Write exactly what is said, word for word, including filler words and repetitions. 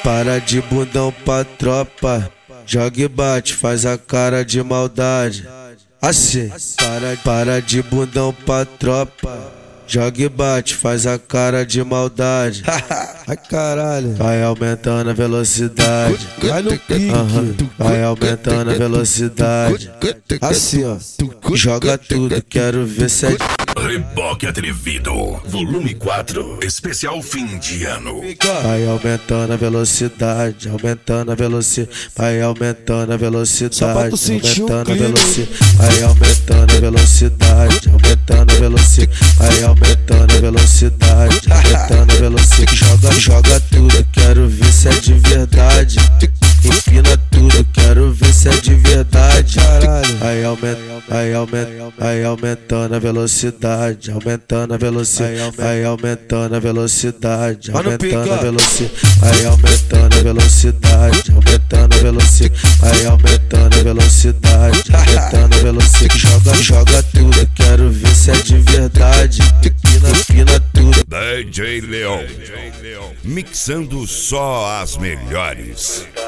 para de bundão pra tropa, joga e bate, faz a cara de maldade. Assim, para, para de bundão pra tropa, joga e bate, faz a cara de maldade. Ai caralho, vai aumentando a velocidade, vai no pique, uhum. Vai aumentando a velocidade. Assim ó, joga tudo, quero ver se é. Reboque Atrevido, volume quatro, especial fim de ano. Vai aumentando a velocidade, aumentando a velocidade, vai aumentando a velocidade, aumentando a velocidade, vai aumentando a velocidade, aumentando a velocidade, vai aumentando a velocidade, aumentando a velocidade. Joga, joga tudo, quero ver se é de verdade. Empina tudo, quero ver se é de verdade. Vai aumentando, vai aumentando, vai aumentando a velocidade, aumentando a velocidade, vai aumentando a velocidade, aumentando a velocidade, vai aumentando a velocidade, aumentando a velocidade, vai aumentando a velocidade, aumentando a velocidade. Joga, joga tudo, quero ver se é de verdade. Empina, empina tudo. D J Leon, mixando só as melhores.